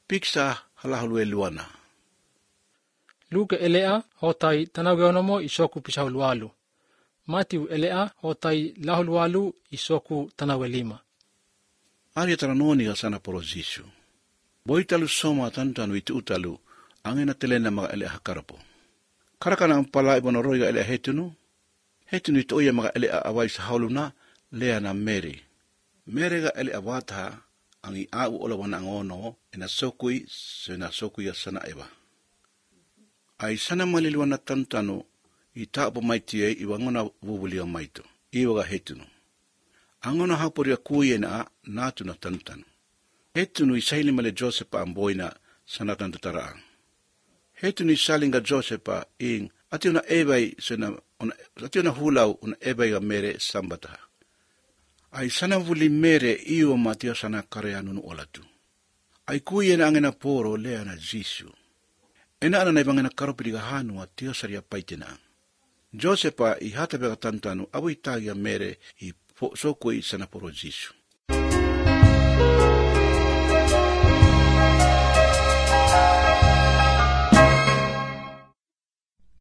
piksa halahulue luana. Luke elea hotai tanageonomo isoku pisahulualu. Matiu elea hotai lahulualu isoku tanawelima. Arya taranoni ga sana porozisyo. Boitalu soma tantanu itu utalu angena telena mga elea hakarapo. Karakana ang pala ibonoroy ga elea hetunu. Hetunu ito oya mga elea away sa hauluna lea na Mary. Mary ga elea wata ang iau olawan ang ono inasokui sinasokui sana eba. Ay sana maliliwan na tantanu ita pa maitiye iwangona bubuli ang maito. Iwa ga hetunu. Angona hapuri ya kuye na natu na tantanu. Hetunu isaili male Josepa ang boy na sana tantutaraan. Hetunu isaling ga Josepa ing ati una ebay ati una hulaw una ebay ga mere sambataha. Ay sana vuli mere iwa matio sana kareanunu olatu. Ay kuye na angena poro lea na Jisu. Ena ana na ibangena karopiliga hanu at tiyo saria paitina. Josepa ihatabe ka tantanu abu itagi mere i sokoi sana poro Jisu.